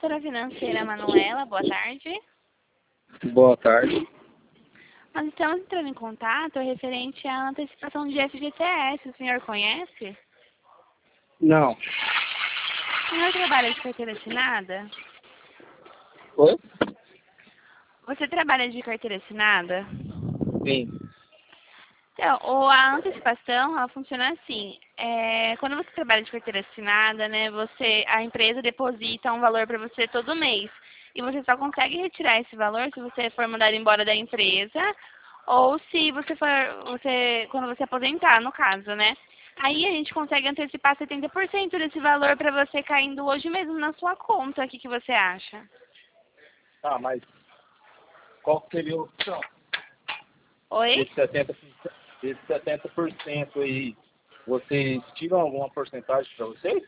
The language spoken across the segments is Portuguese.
corretora financeira Manuela, boa tarde. Boa tarde. Nós estamos entrando em contato referente à antecipação de FGTS. O senhor conhece? Não. O senhor trabalha de carteira assinada? Oi? Você trabalha de carteira assinada? Sim. Então, a antecipação, ela funciona assim. Quando você trabalha de carteira assinada, né, a empresa deposita um valor para você todo mês. E você só consegue retirar esse valor se você for mandado embora da empresa ou se quando você aposentar, no caso, né? Aí a gente consegue antecipar 70% desse valor para você caindo hoje mesmo na sua conta. O que você acha? Tá, mas qual que seria a opção? Oi? Esse 70% aí, vocês tiram alguma porcentagem para vocês?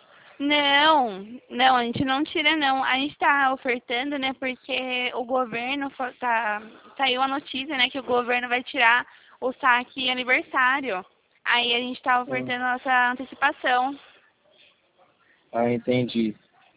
Não, a gente não tira não. A gente está ofertando, né, porque o governo saiu a notícia, né, que o governo vai tirar o saque aniversário. Aí a gente está ofertando nossa antecipação. Ah, entendi.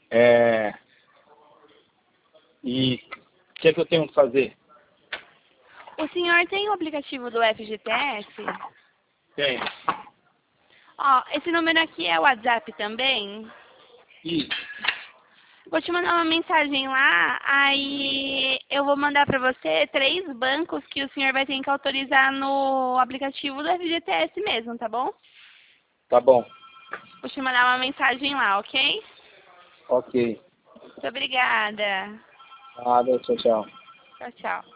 E o que é que eu tenho que fazer? O senhor tem o aplicativo do FGTS? Tenho. Ó, esse número aqui é o WhatsApp também? Isso. Vou te mandar uma mensagem lá, aí eu vou mandar para você 3 bancos que o senhor vai ter que autorizar no aplicativo do FGTS mesmo, tá bom? Tá bom. Vou te mandar uma mensagem lá, ok? Ok. Muito obrigada. Nada, tchau, tchau. Tchau, tchau.